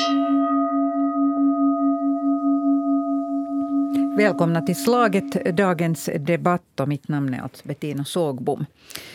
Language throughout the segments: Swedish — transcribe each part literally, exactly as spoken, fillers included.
Välkomna till Slaget, dagens debatt, och mitt namn är alltså Bettina Sågbom.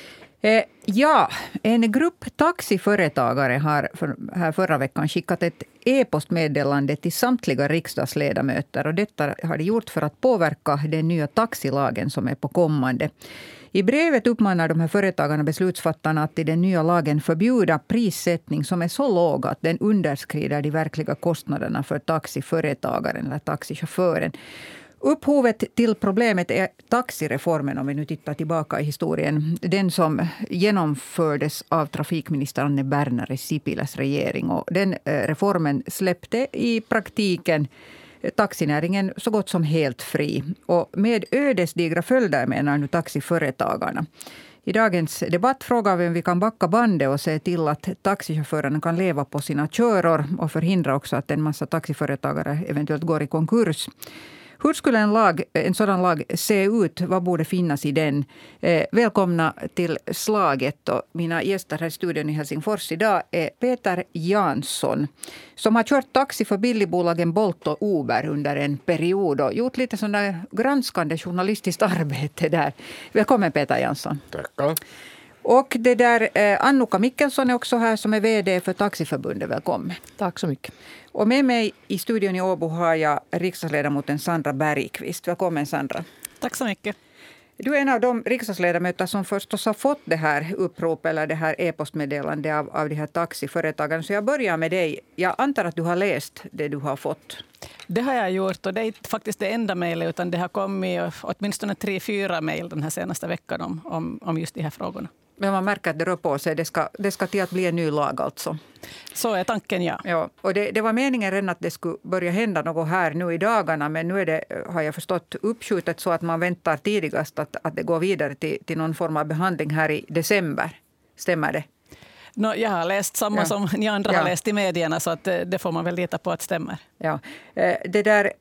Eh, ja, en grupp taxiföretagare har för, här förra veckan skickat ett e-postmeddelande till samtliga riksdagsledamöter, och detta har de gjort för att påverka den nya taxilagen som är på kommande. I brevet uppmanar de här företagarna beslutsfattarna att i den nya lagen förbjuda prissättning som är så låg att den underskrider de verkliga kostnaderna för taxiföretagaren eller taxichauffören. Upphovet till problemet är taxireformen, om vi nu tittar tillbaka i historien. Den som genomfördes av trafikminister Anne Berner i Sipiläs regering. Och den reformen släppte i praktiken taxinäringen så gott som helt fri. Och med ödesdigra följder, menar nu taxiföretagarna. I dagens debatt frågar vi om vi kan backa bandet och se till att taxichaufförerna kan leva på sina köror och förhindra också att en massa taxiföretagare eventuellt går i konkurs. Hur skulle en, lag, en sådan lag se ut? Vad borde finnas i den? Eh, välkomna till Slaget. Och mina gäster här i studion i Helsingfors idag är Peter Jansson, som har kört taxi för billigbolagen Bolt och Uber under en period och gjort lite sån där granskande journalistiskt arbete där. Välkommen Peter Jansson. Tackar. Och det där, eh, Annuka Mikkelsson är också här, som är vd för Taxiförbundet. Välkommen. Tack så mycket. Och med mig i studion i Åbo har jag riksdagsledamoten Sandra Bergqvist. Välkommen Sandra. Tack så mycket. Du är en av de riksdagsledamöter som förstås har fått det här upprop eller det här e-postmeddelande av, av de här taxiföretagen. Så jag börjar med dig. Jag antar att du har läst det du har fått. Det har jag gjort, och det är inte faktiskt det enda mejlet, utan det har kommit åtminstone tre, fyra mejl den här senaste veckan om, om, om just de här frågorna. Men man märker att det rör på sig. Det ska, det ska till att bli en ny lag alltså. Så är tanken, ja. Ja, och det, det var meningen redan att det skulle börja hända något här nu i dagarna. Men nu är det, har jag förstått, uppskjutet så att man väntar tidigast att, att det går vidare till, till någon form av behandling här i december. Stämmer det? No, jag har läst samma Ja. som ni andra Ja. har läst i medierna, så att det får man väl lita på att stämmer. Ja, det där...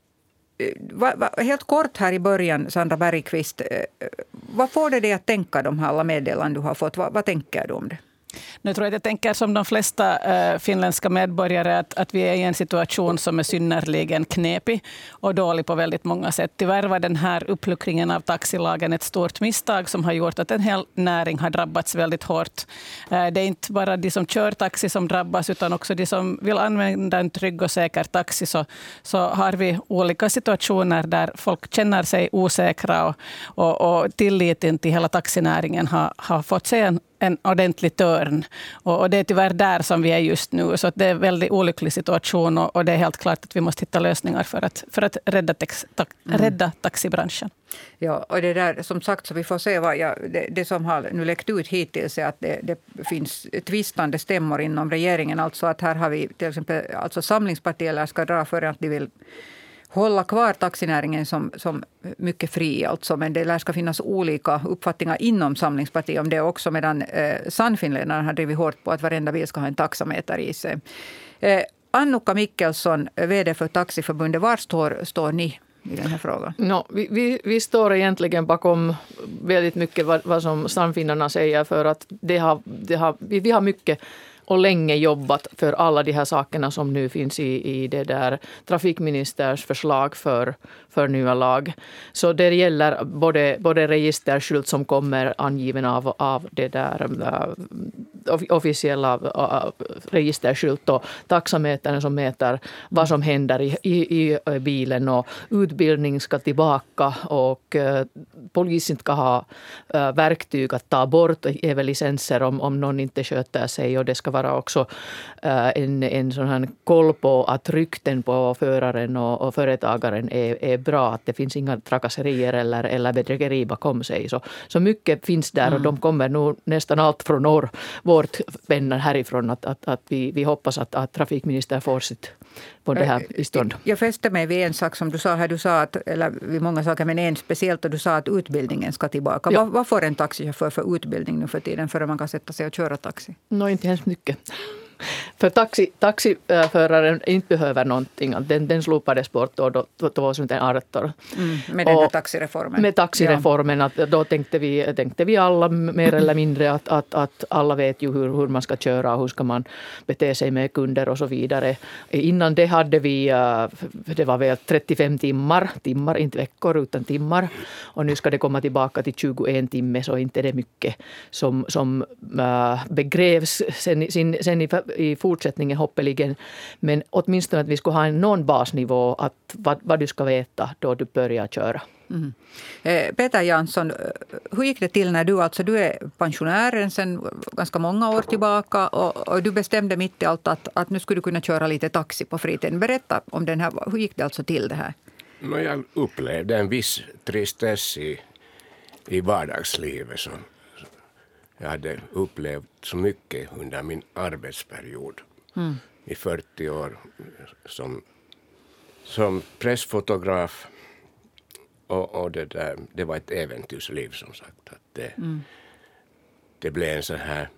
Va, va, helt kort här i början, Sandra Bergqvist. Vad får det dig att tänka, de här alla meddelanden du har fått? Va, vad tänker du om det? Nu tror jag att jag tänker som de flesta äh, finländska medborgare att, att vi är i en situation som är synnerligen knepig och dålig på väldigt många sätt. Tyvärr var den här uppluckringen av taxilagen ett stort misstag som har gjort att en hel näring har drabbats väldigt hårt. Äh, det är inte bara de som kör taxi som drabbas, utan också de som vill använda en trygg och säker taxi. Så, så har vi olika situationer där folk känner sig osäkra och, och, och tilliten till hela taxinäringen har, har fått sig en en ordentlig törn. Och, och det är tyvärr där som vi är just nu. Så att det är en väldigt olycklig situation, och, och det är helt klart att vi måste hitta lösningar för att, för att rädda, tex, ta, mm. rädda taxibranschen. Ja, och det där, som sagt, så vi får se vad jag, det, det som har nu läckt ut hittills är att det, det finns tvistande stämmor inom regeringen. Alltså att här har vi till exempel, alltså Samlingspartiet ska dra för att de vill hålla kvar taxinäringen som, som mycket fri, alltså, men det lär ska finnas olika uppfattningar inom Samlingspartiet om det också, medan eh, Sannfinländarna har drivit hårt på att varenda bil ska ha en taxameter i sig. Eh, Annuka Mikkelsson, vd för Taxiförbundet, var står, står ni i den här frågan? No, vi, vi, vi står egentligen bakom väldigt mycket vad, vad som Sannfinnarna säger, för att det har, det har, vi, vi har mycket och länge jobbat för alla de här sakerna som nu finns i, i det där trafikministers förslag för, för nya lag. Så det gäller både, både registerskylt som kommer angiven av, av det där uh, officiella uh, registerskylt och taxametern som mäter vad som händer i, i, i bilen, och utbildning ska tillbaka, och uh, polisen ska ha uh, verktyg att ta bort även licenser om, om någon inte sköter sig, och det ska vara också uh, en, en sån här koll på att rykten på föraren och, och företagaren är, är bra, att det finns inga trakasserier eller, eller bedrägeri bakom sig. Så, så mycket finns där, mm. och de kommer nog nästan allt från norr, vårt vänner härifrån, att, att, att vi, vi hoppas att, att trafikministern får sitt på det här i stånd. Jag fäste mig vid en sak som du sa här, du sa att, eller vid många saker, men en speciellt, och du sa att utbildningen ska tillbaka. Ja. Vad, vad får en taxichaufför för utbildning nu för tiden för att man kan sätta sig och köra taxi? Nå, inte hemskt mycket. För taxi, taxiföraren inte behöver någonting. Den, den slopades bort då, då, tjugoarton. Mm, med den här taxireformen. Med taxireformen. Ja. Att då tänkte vi, tänkte vi alla mer eller mindre att, att, att alla vet ju hur, hur man ska köra och hur ska man bete sig med kunder och så vidare. Innan det hade vi, det var väl trettiofem timmar, timmar inte veckor utan timmar. Och nu ska det komma tillbaka till tjugoen timmar, så inte det är mycket som, som äh, begrävs sen, sen, sen i, i fortsättningen hoppeligen. Men åtminstone att vi skulle ha en någon basnivå att vad, vad du ska veta då du börjar köra. Mm. Eh, Peter Jansson, hur gick det till när du, alltså du är pensionär sedan ganska många år tillbaka och, och du bestämde mitt i allt att, att nu skulle du kunna köra lite taxi på fritiden. Berätta om den här, hur gick det alltså till det här? No, jag upplevde en viss tristess i, i vardagslivet som jag hade upplevt så mycket under min arbetsperiod mm. i fyrtio år som, som pressfotograf. Och, och det, där, det var ett äventyrsliv som sagt. Att det, mm. det blev en sån här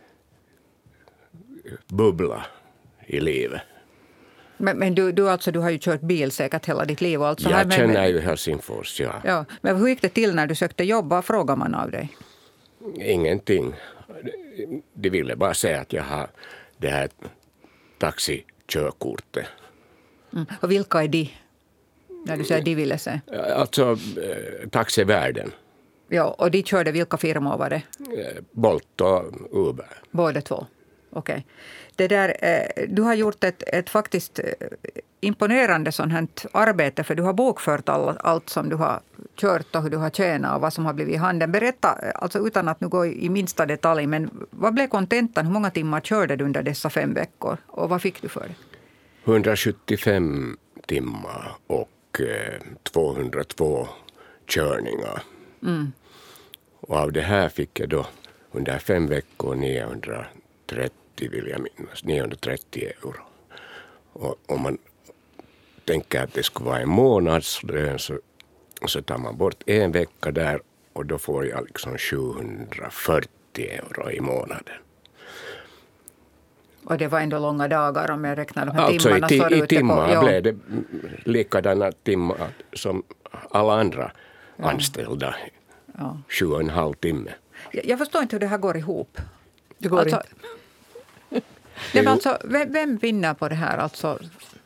bubbla i livet. Men, men du, du, alltså, du har ju kört bil säkert hela ditt liv. Alltså jag här med, känner med, ju Helsingfors, ja. ja. Men hur gick det till när du sökte jobb? Vad frågar man av dig? Ingenting. De ville bara säga att jag har det här taxikörkortet. Mm. Och vilka är de? När du säger de ville se. Alltså eh, taxivärlden. Ja, och de körde vilka firmor var det? Eh, Bolt och Uber. Båda två. Okej. Okay. Det där, eh, du har gjort ett, ett faktiskt eh, imponerande sånt här arbete, för du har bokfört all, allt som du har kört och hur du har tjänat och vad som har blivit i handen. Berätta, alltså utan att nu gå i, i minsta detalj, men vad blev kontentan? Hur många timmar körde du under dessa fem veckor och vad fick du för det? hundrasjuttiofem timmar och tvåhundratvå körningar. Mm. Och av det här fick jag då under fem veckor niohundratrettio, vill jag minnas, niohundratrettio euro. Och om man tänker att det skulle vara en månadslön så, så tar man bort en vecka där och då får jag liksom sjuhundrafyrtio euro i månaden. Och det var ändå långa dagar om jag räknar de här alltså timmarna. I, så i timmar på, ja. blev det likadana timmar som alla andra ja. anställda. Ja. Sju och en halv timme. Jag, jag förstår inte hur det här går ihop. Det går alltså, inte. Nej, men alltså, vem, vem vinner på det här? Alltså?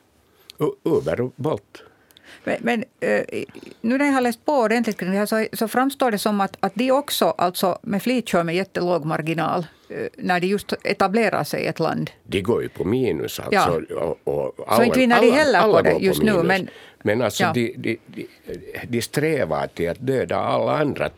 Uber och Bolt. Men, men nu när jag har läst på ordentligt kring det här så, så framstår det som att, att de också alltså, med flit kör med jättelåg marginal när de just etablerar sig i ett land. De går ju på minus alltså. Ja. Och, och så alla, inte vinner de heller alla, på alla det just nu. Men, men alltså ja. de, de, de, de strävar till att döda alla andra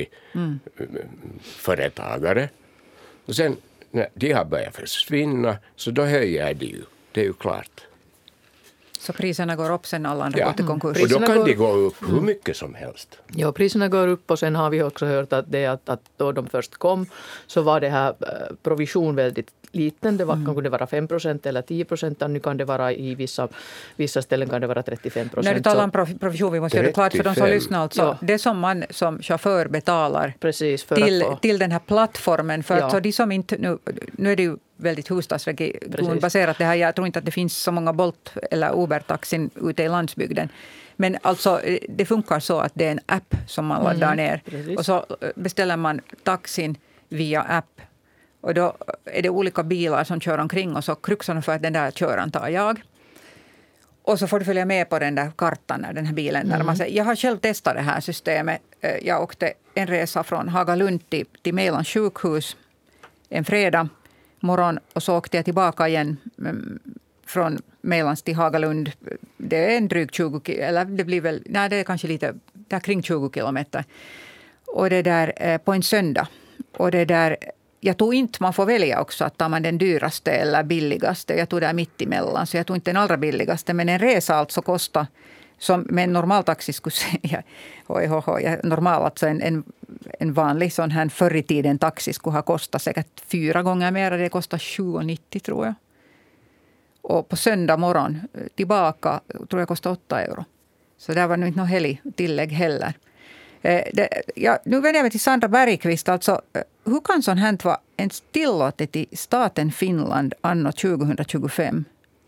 taxiföretagare. Mm. Och sen när de har börjat försvinna så då höjer de ju. Det är ju klart. Så priserna går upp sen alla andra ja. går till konkurs. Och då kan går... de gå upp hur mycket som helst. Ja, priserna går upp och sen har vi också hört att, det, att, att då de först kom så var det här provision väldigt liten. Det var, mm. kunde vara fem procent eller tio procent. Nu kan det vara i vissa, vissa ställen kan det vara trettiofem procent. När du talar om provision, vi måste göra det klart för de som lyssnar. Alltså, ja. Det som man som chaufför betalar Precis, för till, få... till den här plattformen. För ja. alltså, de som inte, nu, nu är det ju väldigt huvudstadsregionbaserat det här. Jag tror inte att det finns så många Bolt- eller Uber-taxin ute i landsbygden. Men alltså, det funkar så att det är en app som man laddar mm, ner. Precis. Och så beställer man taxin via app. Och då är det olika bilar som kör omkring och så kruxar de för att den där köran tar jag. Och så får du följa med på den där kartan när den här bilen närmar mm. sig. Jag har själv testat det här systemet. Jag åkte en resa från Hagalund till, till Mejlans sjukhus en fredag morgon och så åkte jag tillbaka igen från Mejlans till Hagalund. Det är en dryg tjugo eller det blir väl, nej det är kanske lite, där kring tjugo kilometer. Och det där på en söndag. Och det där, jag tror inte man får välja också att tar man den dyraste eller billigaste. Jag tog där mitt emellan så jag tog inte den allra billigaste. Men en resa alltså kostar, som med en normal taxi skulle säga, hoj, hoj, hoj, normal, alltså en, en, en vanlig sån här förr i tiden taxi skulle ha kostat säkert fyra gånger mer. Det kostar sju nittio tror jag. Och på söndag morgon tillbaka tror jag kostar åtta euro. Så där var nu inte något helg tillägg heller. Eh, det, ja, nu vänder jag mig till Sandra Bergqvist. Alltså, hur kan sånt här vara ens tillåtet i staten Finland anno tjugohundratjugofem?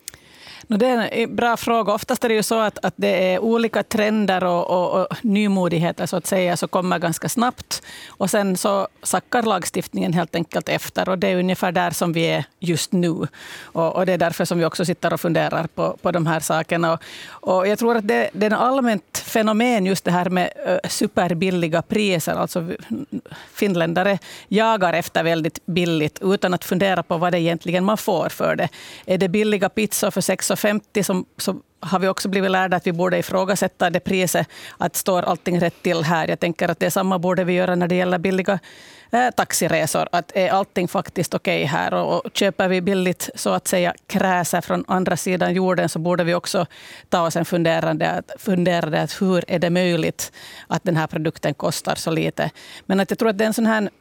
No, det är en bra fråga. Oftast är det ju så att, att det är olika trender och, och, och nymodigheter så att säga, så kommer ganska snabbt. Och sen så sackar lagstiftningen helt enkelt efter. Och det är ungefär där som vi är just nu. Och, och det är därför som vi också sitter och funderar på, på de här sakerna. Och, och jag tror att det, det är en allmänt fenomen just det här med uh, superbilliga priser. Alltså finländare jagar efter väldigt billigt utan att fundera på vad det egentligen man får för det. Är det billiga pizzor för sex femtio som, så har vi också blivit lärda att vi borde ifrågasätta det priset, att står allting rätt till här. Jag tänker att det samma borde vi göra när det gäller billiga eh, taxiresor. Att är allting faktiskt okej okay här, och, och köper vi billigt så att säga kräser från andra sidan jorden, så borde vi också ta oss en funderande, funderande att hur är det möjligt att den här produkten kostar så lite. Men att jag tror att det är en sån här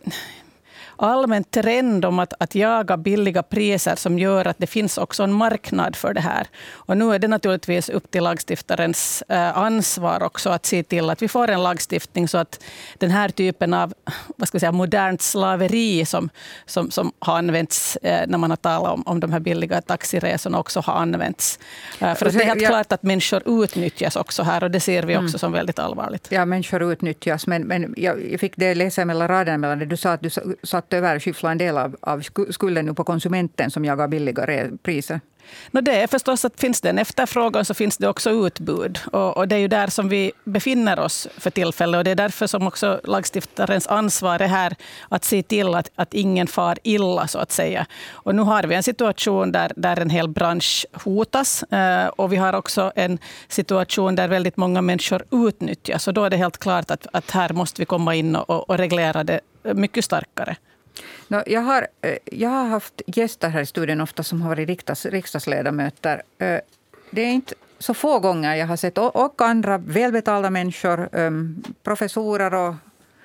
allmän trend om att, att jaga billiga priser som gör att det finns också en marknad för det här. Och nu är det naturligtvis upp till lagstiftarens eh, ansvar också att se till att vi får en lagstiftning så att den här typen av, vad ska jag säga, modernt slaveri som, som, som har använts eh, när man har talat om, om de här billiga taxiresorna också har använts. Eh, för att det är helt klart att människor utnyttjas också här, och det ser vi också mm. som väldigt allvarligt. Ja, människor utnyttjas, men, men jag, jag fick det läsa mellan raderna mellan det du sa att du sa att överskyffla en del av, av skulden nu på konsumenten som jagar billigare priser? No, det är förstås att finns det en efterfrågan så finns det också utbud. Och, och det är ju där som vi befinner oss för tillfället. Och det är därför som också lagstiftarens ansvar är här att se till att, att ingen far illa så att säga. Och nu har vi en situation där, där en hel bransch hotas. Eh, och vi har också en situation där väldigt många människor utnyttjas. Och då är det helt klart att, att här måste vi komma in och, och reglera det mycket starkare. No, jag, har, jag har haft gäster här i studion ofta som har varit riksdags, riksdagsledamöter. Det är inte så få gånger jag har sett, och andra välbetalda människor, professorer och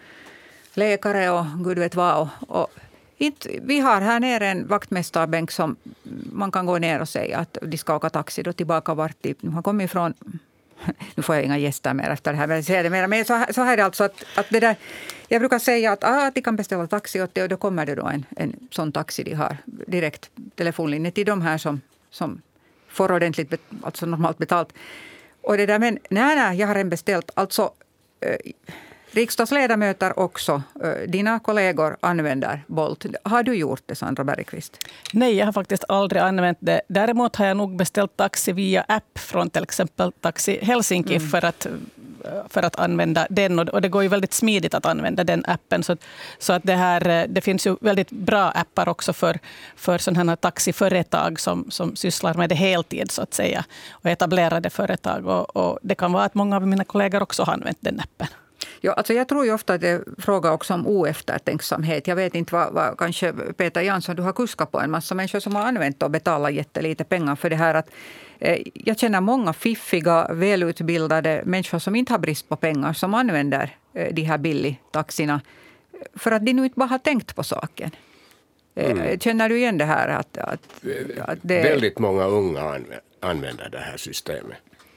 läkare och gud vet vad. Och, och inte, vi har här nere en vaktmästarbänk som man kan gå ner och säga att de ska åka taxi då tillbaka vart de nu har kommit ifrån. Nu får jag inga gäster mer efter det här, men jag säger det mer. Men så här, så här är det alltså att, att det där, jag brukar säga att, ah, att de kan beställa taxi åt det, och då kommer det då en, en sån taxi de har direkt telefonlinje till de här som, som får ordentligt, bet, alltså normalt betalt. Och det där, men nej, nej, jag har en beställt, alltså eh, riksdagsledamöter också, eh, dina kollegor använder Bolt. Har du gjort det, Sandra Bergqvist? Nej, jag har faktiskt aldrig använt det. Däremot har jag nog beställt taxi via app från till exempel Taxi Helsinki mm. för att för att använda den, och det går ju väldigt smidigt att använda den appen, så, så att det här, det finns ju väldigt bra appar också för, för sådana här taxiföretag som, som sysslar med det heltid så att säga, och etablerade företag, och, och det kan vara att många av mina kollegor också har använt den appen. Ja, alltså jag tror ju ofta att det frågar också om oeftertänksamhet. Jag vet inte vad, vad kanske Peter Jansson, du har kuskat på en massa människor som har använt och betalat jättelite pengar för det här. Att, eh, jag känner många fiffiga, välutbildade människor som inte har brist på pengar som använder eh, de här billigtaxierna för att de nu inte bara har tänkt på saken. Eh, mm. Känner du igen det här? Att, att, att det... Väldigt många unga använder det här systemet.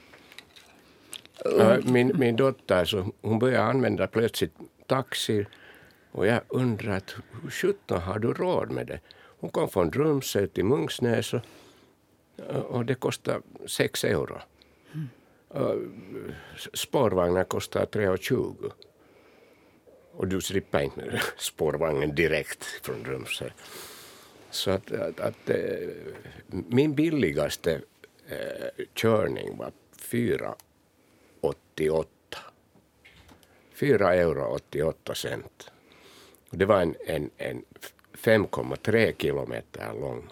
Min, min dotter, så hon började använda plötsligt taxi, och jag undrar att hur sjutton har du råd med det? Hon kom från Drumsö till Munksnäs, och, och det kostar sex euro. Mm. Spårvagnar kostar tre tjugo. Och du slipper inte spårvagnen direkt från Drumsö. Så att, att, att min billigaste eh, körning var fyra åttioåtta. fyra euro åttioåtta cent. Det var en, en, en fem komma tre kilometer lång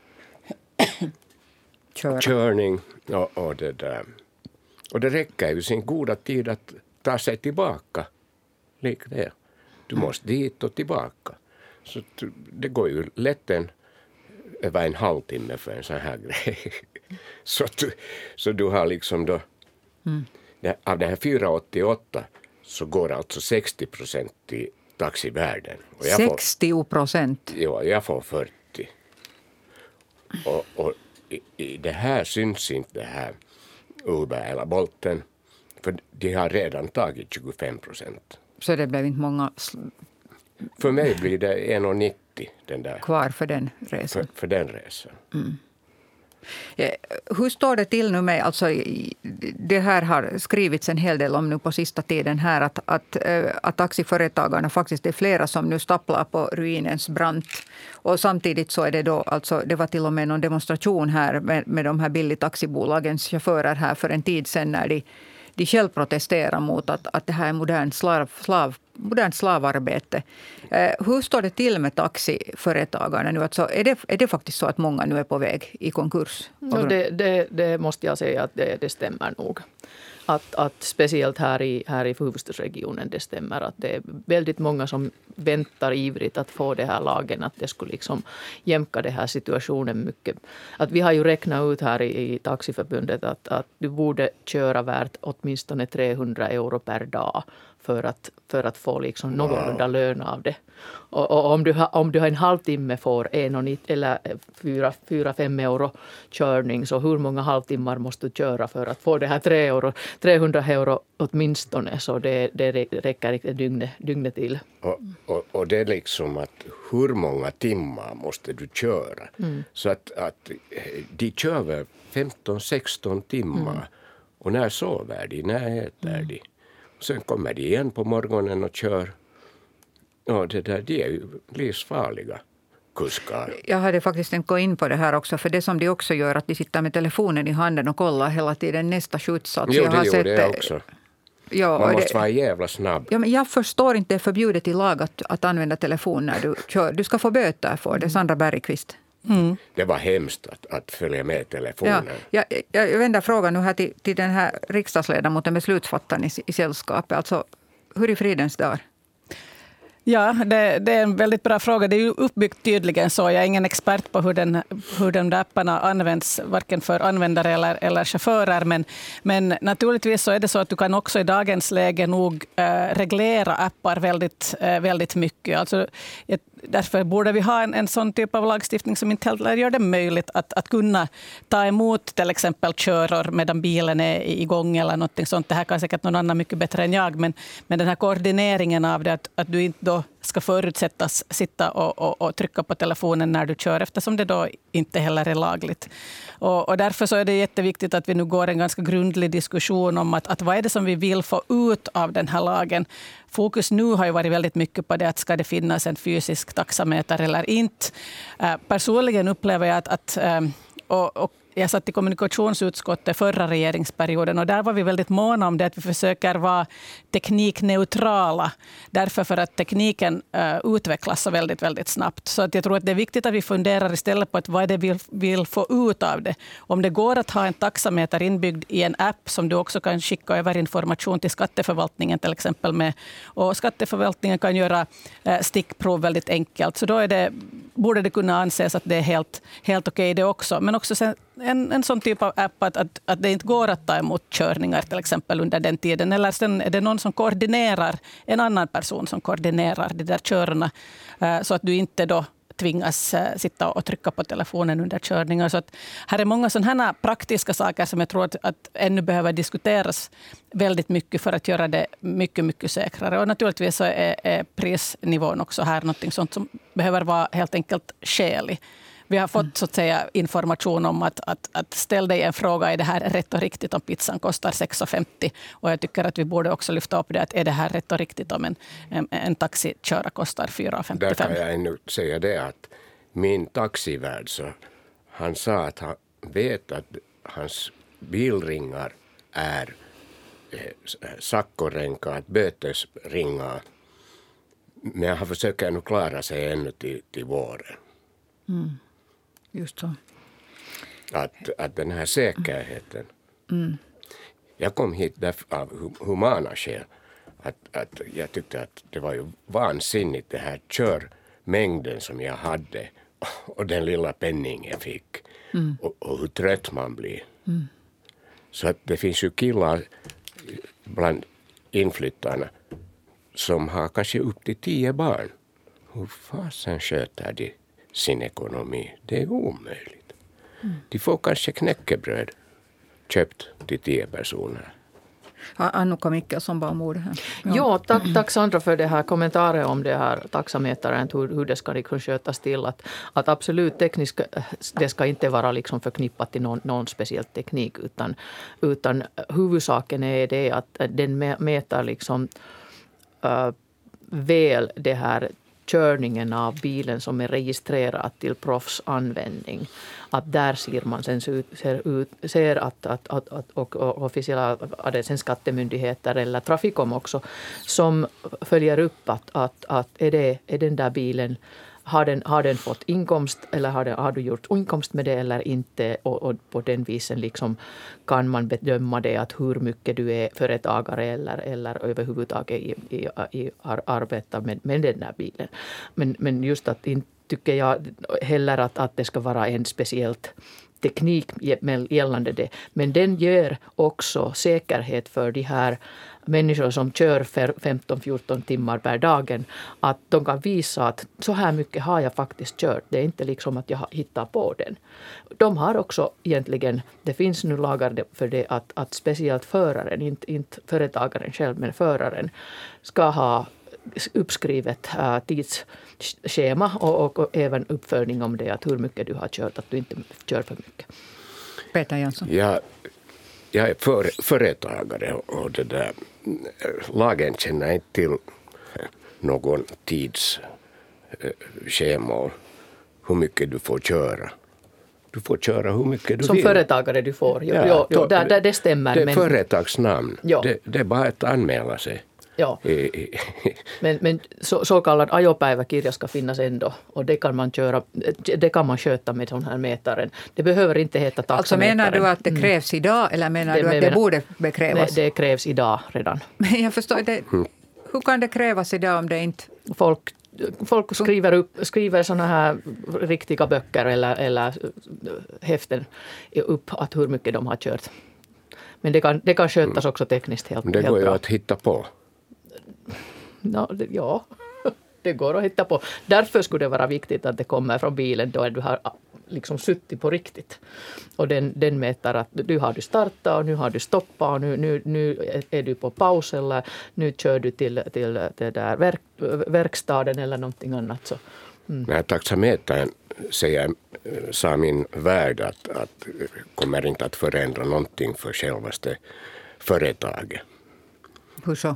Kör. körning. Och, och, det där. Och det räcker ju sin goda tid att ta sig tillbaka. Likväl. Du måste dit och tillbaka. Så det går ju lätt en, över en halvtimme för en sån här grej. så, du, så du har liksom då... Mm. Av det här fyra åttioåtta så går alltså sextio procent till taxivärlden. Och jag sextio procent? Ja, jag får fyrtio. Och, och i, i det här syns inte det här Uber eller Bolten, för de har redan tagit tjugofem procent. Så det blev inte många För mig blir det en nittio den där. Kvar för den resan. För, för den resan. Mm. Hur står det till nu med, alltså, det här har skrivits en hel del om nu på sista tiden här, att, att, att taxiföretagarna faktiskt är flera som nu stapplar på ruinens brant. Och samtidigt så är det då, alltså, det var till och med någon demonstration här med, med de här billigtaxibolagens chaufförer här för en tid sedan när de, de själv protesterar mot att, att det här är modern slav, slav modernt slavarbete. Eh, hur står det till med taxiföretagarna nu? Alltså, är, det, är det faktiskt så att många nu är på väg i konkurs? No, det, det, det måste jag säga att det, det stämmer nog. Att, att speciellt här i, här i huvudstadsregionen det stämmer att det är väldigt många som väntar ivrigt att få det här lagen, att det skulle liksom jämka den här situationen mycket. Att vi har ju räknat ut här i, i taxiförbundet att, att du borde köra värt åtminstone trehundra euro per dag för att, för att få liksom någorlunda lön av det. Och, och om, du har, om du har en halvtimme får en och nittio eller fyra, fyra, fem euro körning, så hur många halvtimmar måste du köra för att få det här tre euro, trehundra euro åtminstone, så det, det räcker inte dygnet, dygnet till. Och, och, och det är liksom att hur många timmar måste du köra? Mm. Så att, att de kör väl femton sexton timmar. Mm. Och när sover de, när äter mm. de? Sen kommer de igen på morgonen och kör. Ja, det där, de är ju livsfarliga kuskar. Jag hade faktiskt tänkt gå in på det här också. För det som de också gör, att de sitter med telefonen i handen och kollar hela tiden nästa skjuts. Alltså, jo, det jag gjorde det också. Ja, man måste det, vara jävla snabb. Ja, men jag förstår inte, det är förbjudet i lag att, att använda telefon när du kör. Du ska få böter för det, Sandra Bergqvist. Mm. Det var hemskt att, att följa med telefonen. Ja, jag, jag vänder frågan nu här till, till den här riksdagsledamoten, beslutsfattaren i, i sällskapet. Alltså, hur i fridens dag? Ja, det, det är en väldigt bra fråga. Det är ju uppbyggt tydligen så. Jag är ingen expert på hur, den, hur de där apparna används, varken för användare eller, eller chaufförer. Men, men naturligtvis så är det så att du kan också i dagens läge nog äh, reglera appar väldigt, äh, väldigt mycket. Alltså, ett, därför borde vi ha en, en sån typ av lagstiftning som inte heller gör det möjligt att, att kunna ta emot till exempel köror medan bilen är igång eller något sånt. Det här kan säkert någon annan mycket bättre än jag. Men, men den här koordineringen av det, att, att du inte då ska förutsättas sitta och, och, och trycka på telefonen när du kör, eftersom det då inte heller är lagligt. Och, och därför så är det jätteviktigt att vi nu går en ganska grundlig diskussion om att, att vad är det som vi vill få ut av den här lagen. Fokus nu har ju varit väldigt mycket på det att ska det finnas en fysisk taxameter eller inte. Uh, personligen upplever jag att, att um, och, och jag satt i kommunikationsutskottet förra regeringsperioden och där var vi väldigt måna om det att vi försöker vara teknikneutrala. Därför för att tekniken uh, utvecklas så väldigt, väldigt snabbt. Så att jag tror att det är viktigt att vi funderar istället på att vad är det vi vill, vill få ut av det. Om det går att ha en taxameter inbyggd i en app som du också kan skicka över information till skatteförvaltningen till exempel med. Och skatteförvaltningen kan göra uh, stickprov väldigt enkelt. Så då är det, borde det kunna anses att det är helt, helt okej det också. Men också sen En, en sån typ av app att, att, att det inte går att ta emot körningar till exempel under den tiden. Eller sen är det någon som koordinerar, en annan person som koordinerar de där körerna. Uh, så att du inte då tvingas uh, sitta och trycka på telefonen under körningar. Så att här är många sådana här praktiska saker som jag tror att, att ännu behöver diskuteras väldigt mycket för att göra det mycket, mycket säkrare. Och naturligtvis så är, är prisnivån också här något sånt som behöver vara helt enkelt skälig. Vi har fått så att säga, information om att, att, att ställ dig en fråga, är det här rätt och riktigt om pizzan kostar sex femtio? Och jag tycker att vi borde också lyfta upp det, att är det här rätt och riktigt om en, en, en taxiköra kostar fyra femtiofem? Där kan jag ännu säga det att min taxivärd, så han sa att han vet att hans bilringar är eh, sakkorenkat, bötesringar. Men han försöker nu klara sig ännu till, till våren. Mm. Just så. Att, att den här säkerheten. Mm. Jag kom hit därför av humana skäl. Att, att jag tyckte att det var ju vansinnigt det här körmängden som jag hade. Och den lilla penning jag fick. Mm. Och, och hur trött man blir. Mm. Så att det finns ju killar bland inflyttarna som har kanske upp till tio barn. Hur fasen sköter de sin ekonomi? Det är omöjligt. Mm. De får kanske knäckebröd köpt till tio personer. Annika Mikkelsson var om det här. Ja, ja tack, tack Sandra för det här kommentarer om det här taxamätaren, hur, hur det ska liksom skötas till. Att, att absolut tekniskt, det ska inte vara liksom förknippat till någon, någon speciell teknik, utan, utan huvudsaken är det att den mäter liksom uh, väl det här körningen av bilen som är registrerad till proffsanvändning. Att där ser man sen ser ut, ser att, att, att, att och, och officiella sen skattemyndigheter eller Trafikom också som följer upp att, att, att är, det, är den där bilen har den, har den fått inkomst eller har, den, har du gjort inkomst med det eller inte, och, och på den visen liksom kan man bedöma det att hur mycket du är företagare eller, eller överhuvudtaget i, i, i ar, arbetar med, med den där bilen. Men, men just att inte tycker jag heller att, att det ska vara en speciellt teknik gällande det. Men den ger också säkerhet för de här människor som kör femton fjorton timmar per dagen, att de kan visa att så här mycket har jag faktiskt kört. Det är inte liksom att jag hittar på den. De har också egentligen, det finns nu lagar för det, att, att speciellt föraren, inte, inte företagaren själv, men föraren ska ha uppskrivet uh, tidsschema och, och, och även uppföljning om det, att hur mycket du har kört, att du inte kör för mycket. Peter Jansson. Ja, jag är för, företagare och det där, lagen känner inte till någon tidsschema hur mycket du får köra. Du får köra hur mycket du Som vill. Som företagare du får. Jo, ja, jo, jo, då, där, där det stämmer. Det är men, företagsnamn. Ja. Det, det är bara att anmäla sig. Ja. Men, men så, så kallad ajopäiväkirja ska finnas ändå, och det kan man köra, det kan man sköta med sån här mätaren. Det behöver inte heta taxamätaren. Alltså menar du att det krävs idag, eller menar det, du att menar, det borde bekrävas? Det, det krävs idag redan. Men jag förstår, det, hur kan det krävas idag om det inte... Folk, folk skriver, upp, skriver såna här riktiga böcker eller, eller häften upp att hur mycket de har kört. Men det kan, det kan skötas också tekniskt helt, det helt går ju bra. att hitta på. No, det, ja, det går att hitta på. Därför skulle det vara viktigt att det kommer från bilen då du har liksom suttit på riktigt. Och den, den mäter att nu har du startat och nu har du stoppat och nu, nu, nu är du på paus eller nu kör du till, till det där verk, verkstaden eller någonting annat. Så. Mm. Men taxametern säger, sa min värd att, att kommer inte att förändra någonting för självaste företaget. Hur så?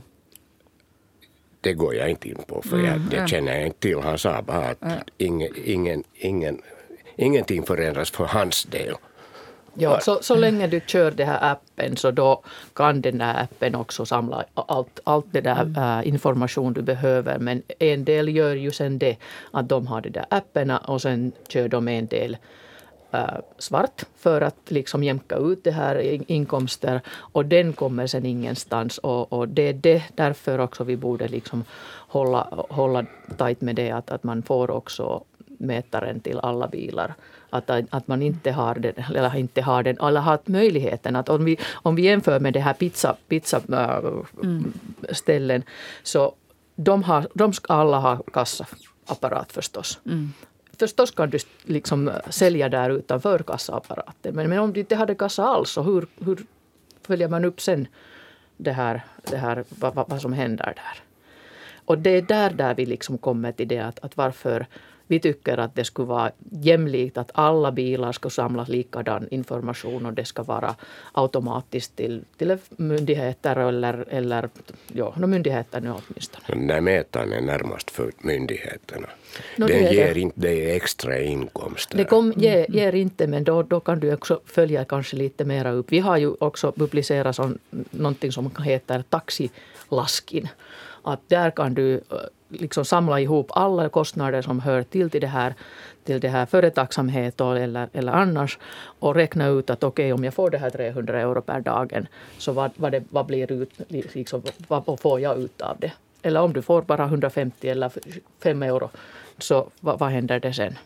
Det går jag inte in på, för Mm, jag, det ja. känner jag inte till. Han sa bara att Ja. ingen, ingen, ingen, ingenting förändras för hans del. Ja, så, så länge du kör den här appen så då kan den här appen också samla allt, allt det där mm. äh, information du behöver. Men en del gör ju sen det att de har de där apparna och sen kör de en del äh, svart för att liksom jämka ut det här inkomster, och den kommer sen ingenstans, och, och det är det därför också vi borde liksom hålla, hålla tajt med det att, att man får också mätaren till alla bilar. Att, att man inte har den, eller inte har den, alla har möjligheten. Att om vi, om vi jämför med det här pizza, pizza äh, mm. ställen, så de, har, de ska alla ha kassaapparat förstås. Mm. Förstås kan du liksom sälja där utanför kassaapparaten. Men, men om du inte hade kassa alls, så hur, hur följer man upp sen det här, det här vad, vad, vad som händer där? Och det är där, där vi liksom kommer till det att, att varför vi tycker att det skulle vara jämlikt, att alla bilar ska samla likadan information och det ska vara automatiskt till, till myndigheter eller, eller ja, no, myndigheter nu åtminstone. Den där mätaren är närmast för myndigheterna. No, Den det ger det. inte dig extra inkomster. Det kom, ger, ger inte, men då, då kan du också följa kanske lite mera upp. Vi har ju också publicerat sån, någonting som heter taxilaskin. Att där kan du liksom samla ihop alla kostnader som hör till till det här, till det här företagsamhet eller, eller annars, och räkna ut att okej, okay, om jag får det här trehundra euro per dagen, så vad, vad, det, vad blir ut, liksom, vad får jag ut av det? Eller om du får bara hundrafemtio eller fem euro, så vad, vad händer det sen?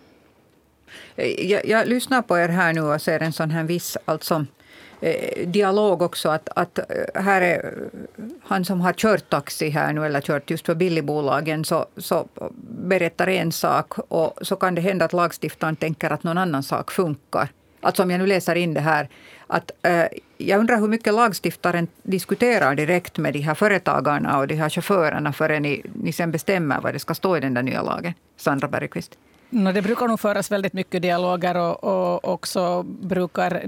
Jag, jag lyssnar på er här nu och ser en sån här viss alltså, eh, dialog också. Att, att här är han som har kört taxi här nu eller kört just för billigbolagen, så, så berättar en sak, och så kan det hända att lagstiftaren tänker att någon annan sak funkar. Alltså om jag nu läser in det här, att äh, jag undrar hur mycket lagstiftaren diskuterar direkt med de här företagarna och de här chaufförerna förrän ni, ni sen bestämmer vad det ska stå i den där nya lagen. Sandra Bergqvist. No, det brukar nog föras väldigt mycket dialoger och, och också brukar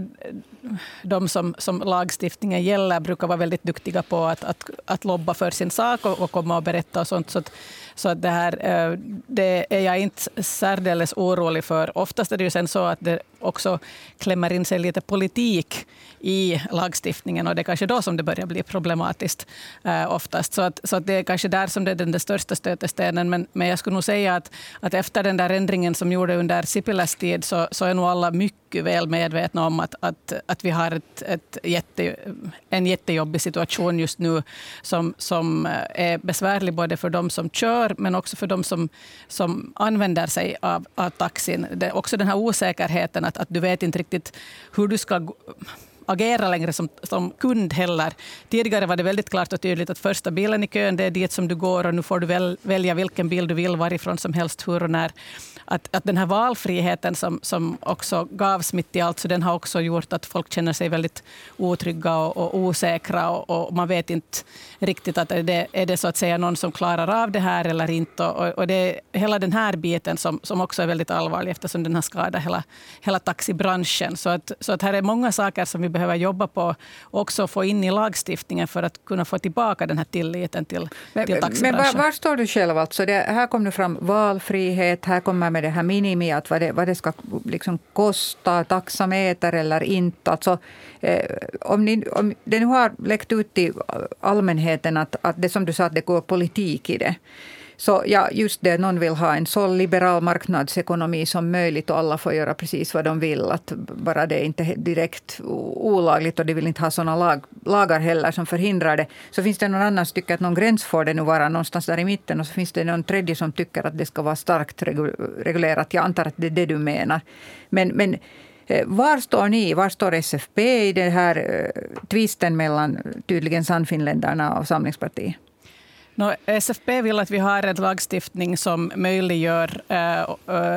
de som, som lagstiftningen gäller brukar vara väldigt duktiga på att, att, att lobba för sin sak och, och komma och berätta och sånt. Så att, så att det här det är jag inte särdeles orolig för. Oftast är det ju sen så att det också klämmer in sig lite politik i lagstiftningen och det är kanske då som det börjar bli problematiskt eh, oftast. Så, att, så att det är kanske där som det är den största stötestenen. Men, men jag skulle nog säga att, att efter den där ändringen som gjorde under Sipiläs tid så, så är nog alla mycket väl medvetna om att, att, att vi har ett, ett jätte, en jättejobbig situation just nu som, som är besvärlig både för de som kör men också för de som, som använder sig av, av taxin. Det är också den här osäkerheten att, att du vet inte riktigt hur du ska agera längre som, som kund heller. Tidigare var det väldigt klart och tydligt att första bilen i kön, det är dit som du går och nu får du väl, välja vilken bil du vill varifrån som helst, hur och när. Att, att den här valfriheten som, som också gavs mitt i allt, så den har också gjort att folk känner sig väldigt otrygga och, och osäkra och, och man vet inte riktigt att är det, är det så att säga någon som klarar av det här eller inte. Och, och det är hela den här biten som, som också är väldigt allvarlig eftersom den har skadat hela, hela taxibranschen. Så att, så att här är många saker som vi behöver jobba på och också få in i lagstiftningen för att kunna få tillbaka den här tilliten till, men, till taxibranschen. Men var, var står du själv alltså? Det, här kommer fram valfrihet, här kommer med det här minimi, att vad det, vad det ska liksom kosta, taxameter eller inte. Alltså, eh, om, ni, om det nu har läckt ut till allmänheten att, att det som du sa att det går politik i det. Så ja, just det, någon vill ha en så liberal marknadsekonomi som möjligt och alla får göra precis vad de vill. Att bara det är inte direkt olagligt och de vill inte ha sådana lag, lagar heller som förhindrar det. Så finns det någon annan som tycker att någon gräns får det nu vara någonstans där i mitten och så finns det någon tredje som tycker att det ska vara starkt reglerat. Jag antar att det är det du menar. Men, men var står ni, var står S F P i den här tvisten mellan tydligen Sannfinländarna och Samlingspartiet? No, S F P vill att vi har en lagstiftning som möjliggör äh,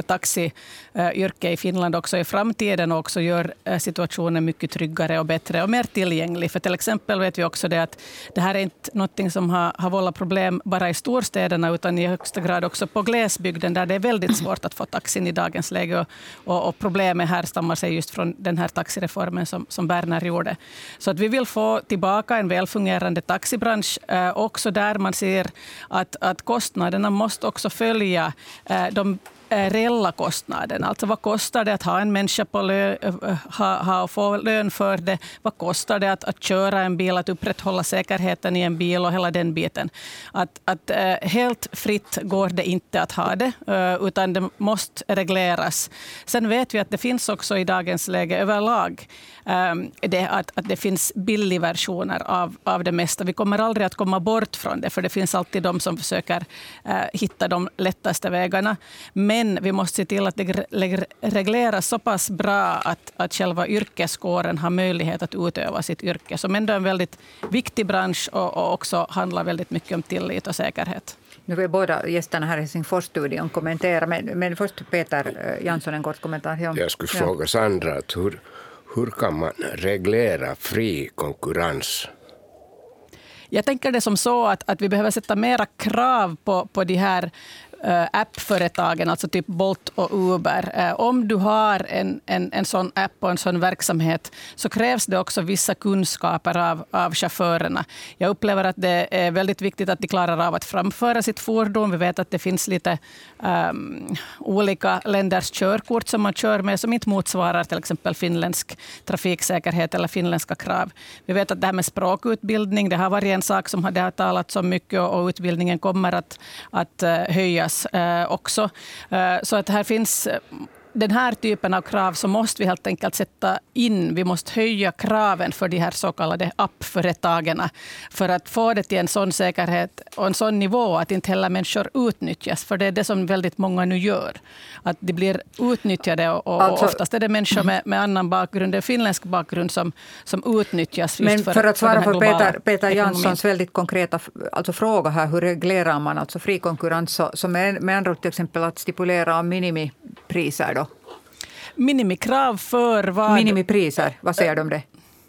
taxiyrke i Finland också i framtiden och också gör äh, situationen mycket tryggare och bättre och mer tillgänglig. För till exempel vet vi också det att det här är inte något som har, har vållat problem bara i storstäderna utan i högsta grad också på glesbygden där det är väldigt svårt att få taxin i dagens läge och, och, och problemet här stammar sig just från den här taxireformen som, som Berner gjorde. Så att vi vill få tillbaka en välfungerande taxibransch äh, också där man ser Att, att kostnaderna måste också följa eh, de reella kostnaderna. Alltså vad kostar det att ha en människa på lö, ha, ha och få lön för det? Vad kostar det att, att köra en bil, att upprätthålla säkerheten i en bil och hela den biten? Att, att eh, helt fritt går det inte att ha det, eh, utan det måste regleras. Sen vet vi att det finns också i dagens läge överlag eh, det, att, att det finns billigversioner av, av det mesta. Vi kommer aldrig att komma bort från det, för det finns alltid de som försöker eh, hitta de lättaste vägarna. Men Men vi måste se till att det regleras så pass bra att, att själva yrkeskåren har möjlighet att utöva sitt yrke. Som ändå är en väldigt viktig bransch och, och också handlar väldigt mycket om tillit och säkerhet. Nu vill båda gästerna här i Helsingfors-studion kommentera. Men, men först Peter Jansson, en kort kommentar. Ja. Jag skulle fråga ja. Sandra, att hur, hur kan man reglera fri konkurrens? Jag tänker det som så att, att vi behöver sätta mera krav på, på de här appföretagen, alltså typ Bolt och Uber. Om du har en, en, en sån app och en sån verksamhet så krävs det också vissa kunskaper av, av chaufförerna. Jag upplever att det är väldigt viktigt att de klarar av att framföra sitt fordon. Vi vet att det finns lite um, olika länders körkort som man kör med som inte motsvarar till exempel finländsk trafiksäkerhet eller finländska krav. Vi vet att det här med språkutbildning, det har varit en sak som det har talat så mycket och utbildningen kommer att, att höja också. Så att här finns den här typen av krav så måste vi helt enkelt sätta in. Vi måste höja kraven för de här så kallade appföretagen för att få det till en sån säkerhet och en sån nivå att inte heller människor utnyttjas. För det är det som väldigt många nu gör. Att de blir utnyttjade och, och alltså, oftast är det människor med, med annan bakgrund, en finländsk bakgrund som, som utnyttjas. Just men för, för att svara för, för Peter, Peter Janssons väldigt konkreta alltså fråga här, hur reglerar man alltså fri konkurrens så, så med, med andra till exempel att stipulera minimipriser då? Minimikrav för vad? Minimipriser, vad säger du om det?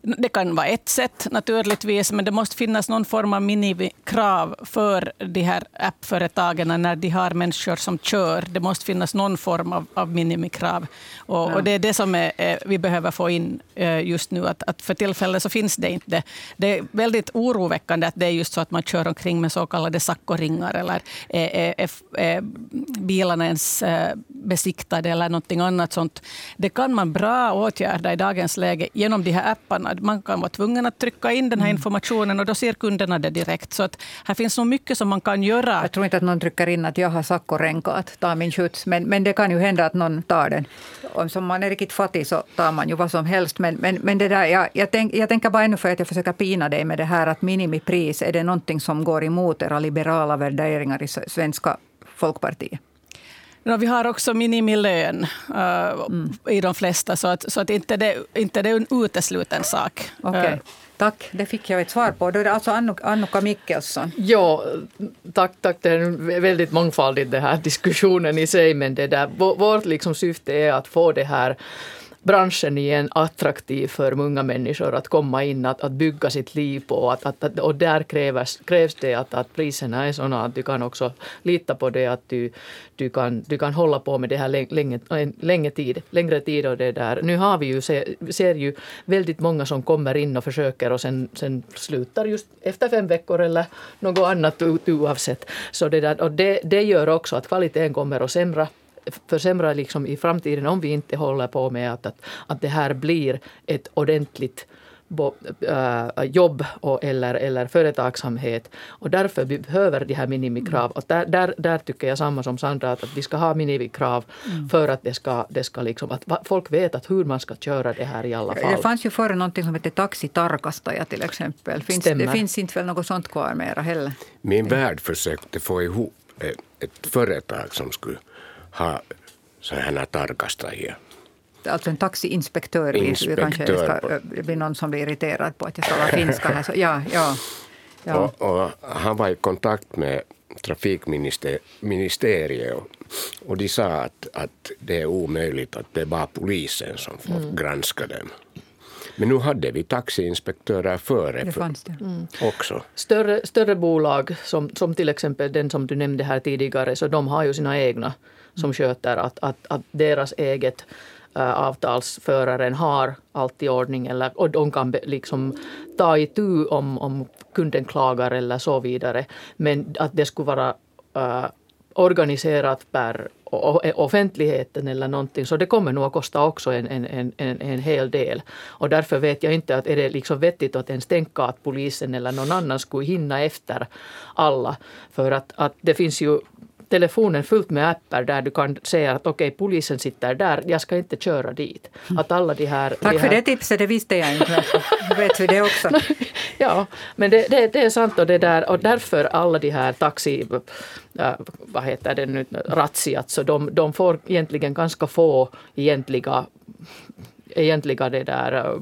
det kan vara ett sätt naturligtvis, men det måste finnas någon form av minimikrav för de här appföretagen när de har människor som kör. Det måste finnas någon form av, av minimikrav. Och, ja. och det är det som är, är, vi behöver få in just nu. Att, att för tillfället så finns det inte. Det är väldigt oroväckande att det är just så att man kör omkring med så kallade saccoringar eller är, är, är, är bilarna ens besiktade eller någonting annat sånt. Det kan man bra åtgärda i dagens läge genom de här apparna. Man kan vara tvungen att trycka in den här informationen och då ser kunderna det direkt. Så att här finns nog mycket som man kan göra. Jag tror inte att någon trycker in att jag har saccorenka att ta min skjuts, men, men det kan ju hända att någon tar den. Om som man är riktigt fattig så tar man ju vad som helst. Men, men, men det där, jag, jag, tänk, jag tänker bara ännu för att jag försöker pina dig med det här att minimipris, är det någonting som går emot era liberala värderingar i svenska Folkpartiet? No, vi har också minimilön uh, mm. i de flesta, så att, så att inte, det, inte det är en utesluten sak. Okej, okay. Tack. Det fick jag ett svar på. Då är det alltså Annika Mikkelsson. Ja, tack, tack. Det är väldigt mångfaldigt det här diskussionen i sig, men det där, vårt liksom syfte är att få det här branschen igen attraktiv för många människor att komma in, att, att bygga sitt liv på. Att, att, och där krävs, krävs det att, att priserna är sådana att du kan också lita på det, att du, du, kan, du kan hålla på med det här länge, länge tid, längre tid. Och det där. Nu har vi ju, ser, ser ju väldigt många som kommer in och försöker och sen, sen slutar just efter fem veckor eller något annat oavsett. Så det, där, och det, det gör också att kvaliteten kommer att sämra. försämra liksom i framtiden om vi inte håller på med att, att, att det här blir ett ordentligt bo, äh, jobb och, eller, eller företagsamhet. Och därför behöver de här minimikrav. Och där, där, där tycker jag samma som Sandra att, att vi ska ha minimikrav mm. för att det ska, det ska liksom, att folk vet att hur man ska köra det här i alla fall. Det fanns ju förr någonting som heter taxitarkastaja till exempel. Finns, det finns inte väl något sånt kvar mera heller. Min värld försökte få ihop ett, ett företag som skulle ha sådana tarkastajia. Alltså en taxiinspektör. Inspektör. Vi kanske ska, det blir någon som blir irriterad på att jag talar finska här. Så, ja, ja, ja. Och, och han var i kontakt med trafikministeriet och, och de sa att, att det är omöjligt, att det är bara polisen som får mm. granska dem. Men nu hade vi taxiinspektörer före det fanns det. Mm. också. Större, större bolag som, som till exempel den som du nämnde här tidigare, så de har ju sina egna som mm. sköter att, att, att deras eget äh, avtalsföraren har allt i ordning eller, och de kan liksom ta itu om, om kunden klagar eller så vidare. Men att det skulle vara äh, organiserat per offentligheten eller någonting, så det kommer nog att kosta också en, en, en, en hel del. Och därför vet jag inte att är det liksom vettigt att ens tänka att polisen eller någon annan skulle hinna efter alla. För att, att det finns ju telefonen fullt med appar där du kan säga att okej, okay, polisen sitter där, jag ska inte köra dit. Att alla de här, Tack de för här... det tipset, det visste jag inte. Vet vi det också? Ja, men det, det, det är sant och det där, och därför alla de här taxi, äh, vad heter det nu, razziat, så de, de får egentligen ganska få egentliga egentliga det där äh,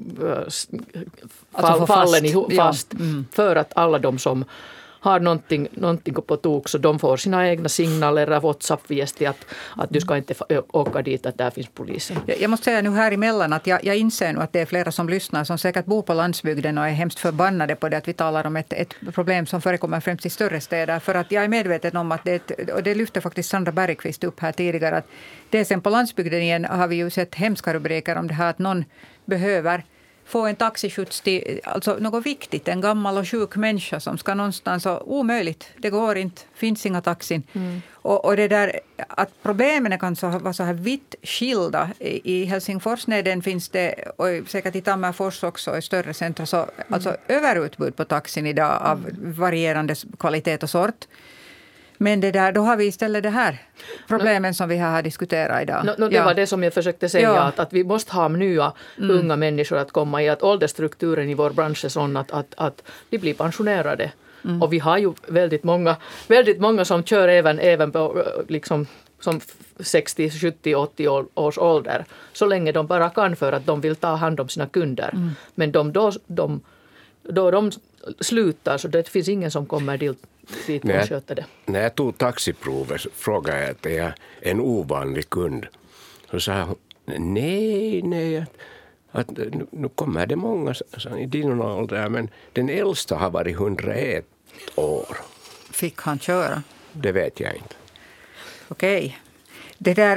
fall, alltså fallen ihop fast ja. mm. för att alla de som har någonting, någonting på tok, så de får sina egna signaler av WhatsApp-viesti att, att du ska inte åka dit, att där finns polisen. Jag måste säga nu här emellan att jag, jag inser nu att det är flera som lyssnar som säkert bor på landsbygden och är hemskt förbannade på det att vi talar om ett, ett problem som förekommer främst i större städer. För att jag är medveten om att det, och det lyfter faktiskt Sandra Bergqvist upp här tidigare, att det är sen på landsbygden igen har vi ju sett hemska rubriker om det här att någon behöver få en taxiskjuts till alltså något viktigt, en gammal och sjuk människa som ska någonstans, och omöjligt, det går inte, finns inga taxin. Mm. Och, och det där att problemen kan så, vara så här vitt skilda. I, i Helsingforsneden finns det, och säkert i Tammerfors också i större centra, så mm. alltså överutbud på taxin idag av varierande kvalitet och sort. Men det där, då har vi istället det här problemen no, som vi har diskuterat idag. No, no, det ja. var det som jag försökte säga, ja. att, att vi måste ha nya mm. unga människor att komma i, att åldersstrukturen i vår bransch är sån att, att, att vi blir pensionerade. Mm. Och vi har ju väldigt många, väldigt många som kör även, även på liksom, som sextio, sjuttio, åttio års ålder. Så länge de bara kan, för att de vill ta hand om sina kunder. Mm. Men de, då, de, då de slutar, så det finns ingen som kommer dit. När jag, när jag tog taxiprovet frågade jag att jag är en ovanlig kund. Så sa hon, nej, nej, att nu, nu kommer det många så, i din ålder, men den äldsta har varit hundraett år. Fick han köra? Det vet jag inte. Okej. Det där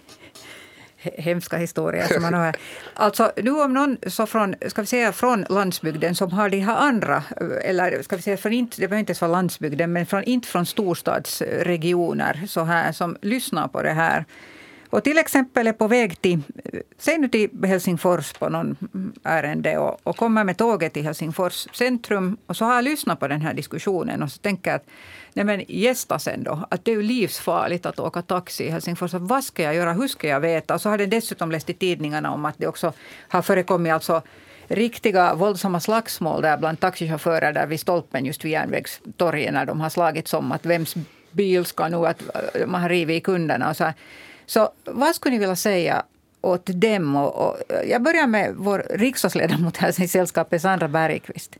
hemska historier som man har. Alltså nu om någon så från, ska vi säga från landsbygden som har de här andra, eller ska vi säga från inte, det behöver inte vara landsbygden, men från, inte från storstadsregioner så här som lyssnar på det här. Och till exempel är på väg till, säg nu till Helsingfors på någon ärende och, och kommer med tåget till Helsingfors centrum och så har jag lyssnat på den här diskussionen och så tänker att nej men gästa sen då, att det är ju livsfarligt att åka taxi i Helsingfors. Så vad ska jag göra, hur ska jag veta? Och så har det dessutom läst i tidningarna om att det också har förekommit alltså riktiga våldsamma slagsmål där bland taxichaufförer där vid stolpen just vid järnvägstorgen när de har slagits om att vems bil ska nu, att man har rivit i kunderna och så här. Så vad skulle ni vilja säga åt dem? Och, och jag börjar med vår riksdagsledamot här i sällskapet, Sandra Bergqvist.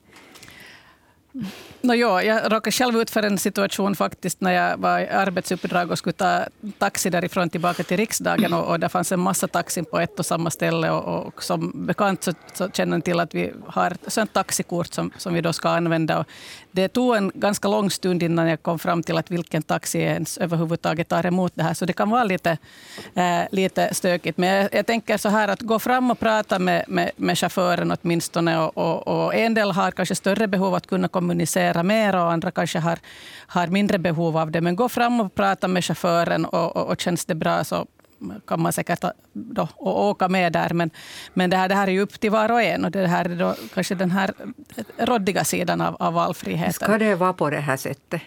No, ja, jag råkade själv ut för en situation faktiskt när jag var i arbetsuppdrag och skulle ta taxi därifrån tillbaka till riksdagen och, och det fanns en massa taxin på ett och samma ställe och, och som bekant så, så känner ni till att vi har ett taxikort som, som vi då ska använda och det tog en ganska lång stund innan jag kom fram till att vilken taxi ens överhuvudtaget tar emot det här så det kan vara lite, eh, lite stökigt men jag, jag tänker så här att gå fram och prata med, med, med chauffören åtminstone och, och, och en del har kanske större behov att kunna kommunicera mer och andra kanske har, har mindre behov av det. Men gå fram och prata med chauffören och, och, och känns det bra så kan man säkert då, och åka med där. Men, men det, här, det här är ju upp till var och en och det här är då kanske den här råddiga sidan av, av valfriheten. Ska det vara på det här sättet?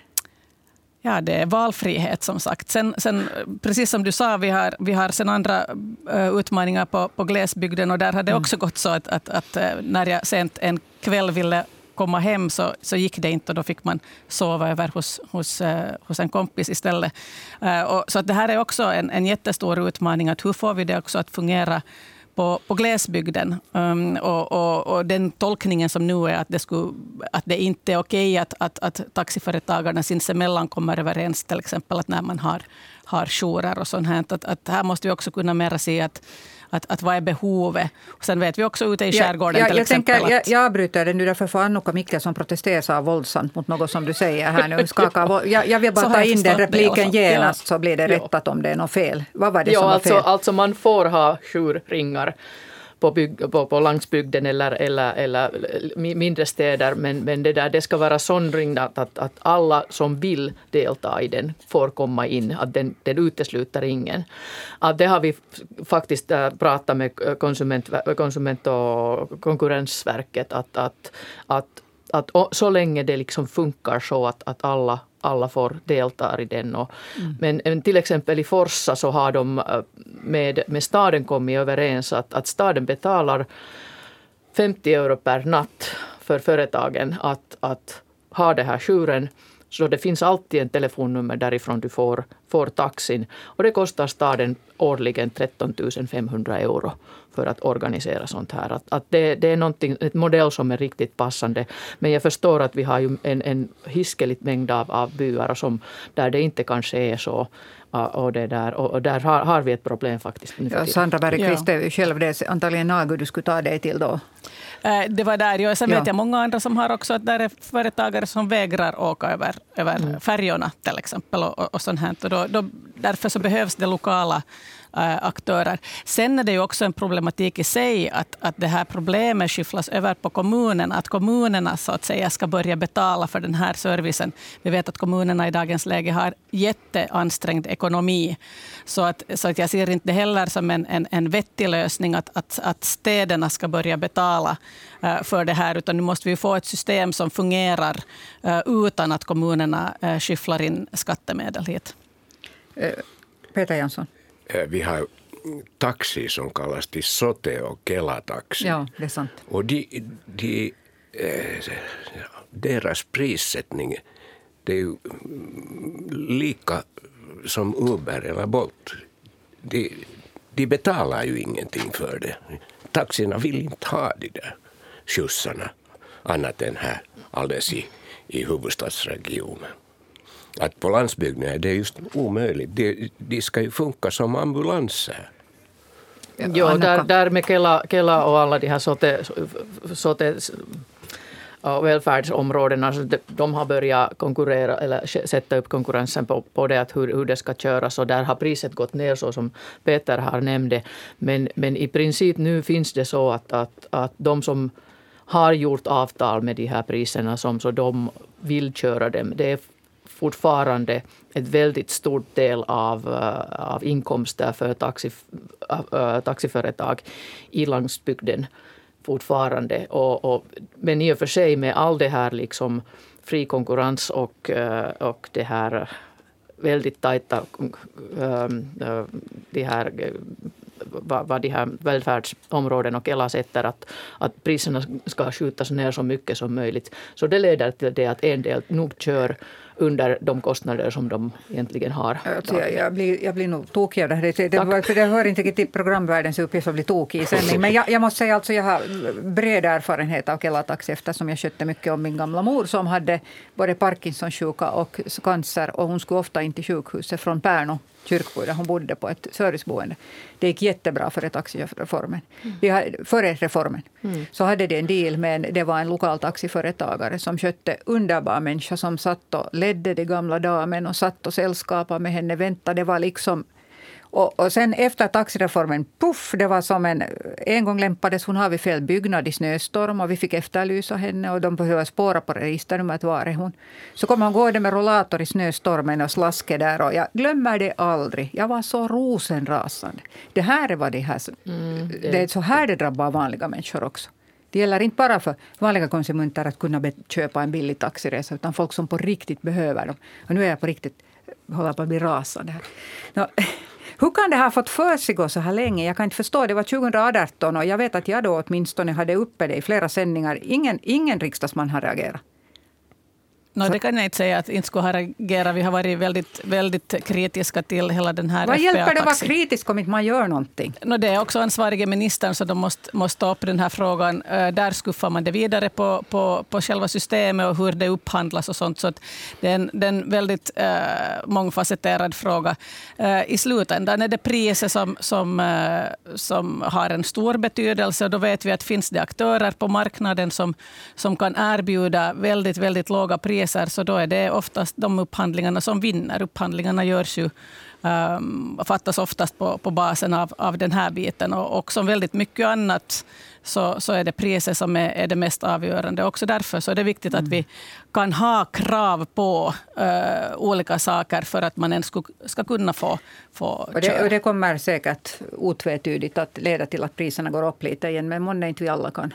Ja, det är valfrihet som sagt. Sen, sen, precis som du sa, vi har, vi har sen andra uh, utmaningar på, på glesbygden och där har det också mm. gått så att, att, att när jag sent en kväll ville komma hem så, så gick det inte och då fick man sova över hos, hos, uh, hos en kompis istället. Uh, och, så att det här är också en, en jättestor utmaning att hur får vi det också att fungera på, på glesbygden. Um, och, och, och den tolkningen som nu är att det, skulle, att det inte är okej att, att, att taxiföretagarna sinsemellan kommer överens till exempel att när man har, har jourer och sånt här. Att, att här måste vi också kunna mera se att Att, att vad är behovet? Och sen vet vi också ute i skärgården ja, ja, till jag exempel. Tänker, att... jag, jag bryter det nu därför för Annika Mickelson protesterar våldsamt mot något som du säger här nu. Skaka, jag, jag vill bara ta in den repliken genast så blir det ja. rättat om det är något fel. Vad var det ja, som var alltså, fel? Alltså man får ha jourringar på, bygg, på, på landsbygden eller, eller, eller mindre städer men, men det, där, det ska vara sån ring att, att, att alla som vill delta i den får komma in, att den, den utesluter ingen. Att det har vi faktiskt äh, pratat med konsument, konsument och konkurrensverket att, att, att, att, att så länge det liksom funkar så att, att alla alla får delta i den. Och, mm. men till exempel i Forsa så har de med, med staden kommit överens att, att staden betalar femtio euro per natt för företagen att, att ha det här jouren. Så det finns alltid en telefonnummer därifrån du får, får taxin. Och det kostar staden årligen tretton tusen femhundra euro för att organisera sånt här. Att, att det, det är någonting, ett modell som är riktigt passande. Men jag förstår att vi har ju en, en hiskeligt mängd av, av byar som, där det inte kanske är så. Och, det där, och där har, har vi ett problem faktiskt. Ja, Sandra Bergqvist är själv det antagligen Nagu du skulle ta dig till då. Det var där. Jag sen vet ja. jag många andra som har också att där är företagare som vägrar åka över, över mm. färjorna till exempel och, och, och sånt här. Och då, då, därför så behövs det lokala äh, aktörer. Sen är det ju också en problematik i sig att, att det här problemet skyfflas över på kommunerna. Att kommunerna så att säga ska börja betala för den här servicen. Vi vet att kommunerna i dagens läge har jätteansträngd ekonomi. Så att, så att jag ser inte heller som en, en, en vettig lösning att, att, att städerna ska börja betala för det här, utan nu måste vi få ett system som fungerar utan att kommunerna skyfflar in skattemedel hit. Peter Jansson. Vi har taxi som kallas till Sote- och Kela-taxi. Ja, det är sant. Och de, de, deras prissättning det är ju lika som Uber eller Bolt. De, de betalar ju ingenting för det. Taxierna vill inte ha de där skjutsarna annat än här alldeles i, i huvudstadsregionen. Att på landsbygden är det just omöjligt. De, de ska ju funka som ambulanser. Jo, där, där med Kela, Kela och alla de här sote, sote och välfärdsområdena, så de, de har börjat konkurrera eller sätta upp konkurrensen på, på det att hur, hur det ska köras, och där har priset gått ner så som Peter har nämnde. Men, men i princip nu finns det så att, att, att de som har gjort avtal med de här priserna som så de vill köra dem, det är fortfarande ett väldigt stort del av, av inkomster för taxi, äh, taxiföretag i landsbygden fortfarande. Och, och, men i och för sig med all det här liksom fri konkurrens och, och det här väldigt tajta det här, vad, vad de här välfärdsområden och Kela sätter att, att priserna ska skjutas ner så mycket som möjligt. Så det leder till det att en del nog kör under de kostnader som de egentligen har. Alltså jag, jag, blir, jag blir nog tokig av det här. Det, det, för det hör inte till programvärldens uppgift att bli tokig i sändning. Men jag, jag måste säga alltså jag har bred erfarenhet av Kela Taxi eftersom jag skötte mycket om min gamla mor som hade både Parkinsons-sjuka och cancer, och hon skulle ofta in till sjukhuset från Pärnu kyrkbo där hon bodde på ett serviceboende. Det gick jättebra före taxireformen. Mm. Vi hade, före reformen mm. så hade det en deal med, det var en lokal taxiföretagare som skötte underbar människa som satt och ledde de gamla damen och satt och sällskapade med henne, väntade. Det var liksom, och, och sen efter taxireformen, puff, det var som en, en gång lämpades hon har vid fel byggnad i snöstorm och vi fick efterlysa henne och de behöver spåra på registernumret, var är hon. Så kom han gå med rollator i snöstormen och slaske där, och jag glömmer det aldrig. Jag var så rosenrasande. Det här är vad det här, mm, det. det är så här det drabbar vanliga människor också. Det gäller inte bara för vanliga konsumenter att kunna köpa en billig taxiresa, utan folk som på riktigt behöver dem. Och nu är jag på riktigt, håller på att bli rasande här. Nå, hur kan det ha fått för sig gå så här länge? Jag kan inte förstå. Det var tjugoarton och jag vet att jag då åtminstone hade uppe det i flera sändningar. Ingen, ingen riksdagsman har reagerat. No, det kan jag inte säga att inte skulle ha reagerat. Vi har varit väldigt, väldigt kritiska till hela den här Vad F P A-taxi. hjälper det att vara kritisk om inte man gör någonting? No, det är också ansvariga ministern, så de måste, måste ta upp den här frågan. Där skuffar man det vidare på, på, på själva systemet och hur det upphandlas och sånt. Så att det är en, det är en väldigt äh, mångfacetterad fråga. Äh, I slutändan är det priset som, som, äh, som har en stor betydelse. Och då vet vi att finns det aktörer på marknaden som, som kan erbjuda väldigt, väldigt låga priser, så då är det oftast de upphandlingarna som vinner. Upphandlingarna görs ju, um, fattas oftast på, på basen av, av den här biten. Och, och som väldigt mycket annat så, så är det priset som är, är det mest avgörande. Också därför så är det viktigt mm. att vi kan ha krav på uh, olika saker för att man ens ska, ska kunna få, få och det, och det kommer säkert otvetydigt att leda till att priserna går upp lite igen. Men månne inte vi alla kan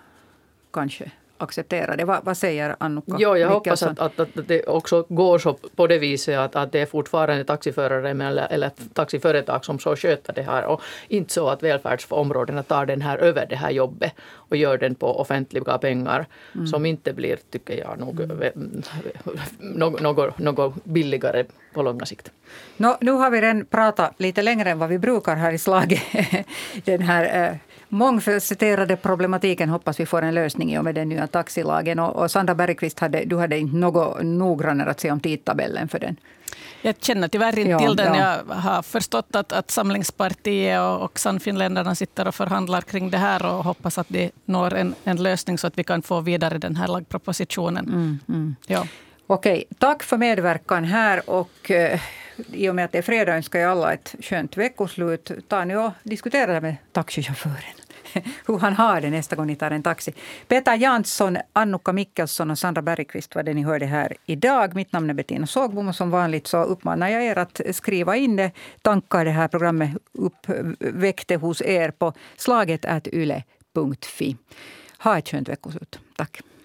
kanske acceptera det. Vad, vad säger Annukka? Jo, jag hoppas att, att, att det också går så på det viset att, att det är fortfarande taxiförare eller, eller taxiföretag som så sköter det här, och inte så att välfärdsområdena tar den här över det här jobbet och gör den på offentliga pengar mm. som inte blir, tycker jag, något, mm. något, något, något billigare på långa sikt. Nå, nu har vi redan pratat lite längre än vad vi brukar här i slaget. Den här eh, mångfacetterade problematiken hoppas vi får en lösning i och med den nya taxilagen. Och, och Sandra Bergqvist, hade, du hade inte något noggrannare att säga om tidtabellen för den. Jag känner tyvärr inte ja, till den. Ja. Jag har förstått att, att Samlingspartiet och, och Sannfinländarna sitter och förhandlar kring det här och hoppas att de når en, en lösning så att vi kan få vidare den här lagpropositionen. Mm, mm. Ja. Okej, tack för medverkan här, och eh, i och med att det är fredag önskar jag alla ett skönt veckoslut. Ta nu och diskutera med taxichauffören hur han har det nästa gång ni tar en taxi. Peter Jansson, Annukka Mikkelsson och Sandra Bergqvist var det ni hörde här idag. Mitt namn är Bettina Sågbom och som vanligt så uppmanar jag er att skriva in det tankar det här programmet uppväckte hos er på slaget at yle punkt fi. Ha ett skönt veckoslut. Tack.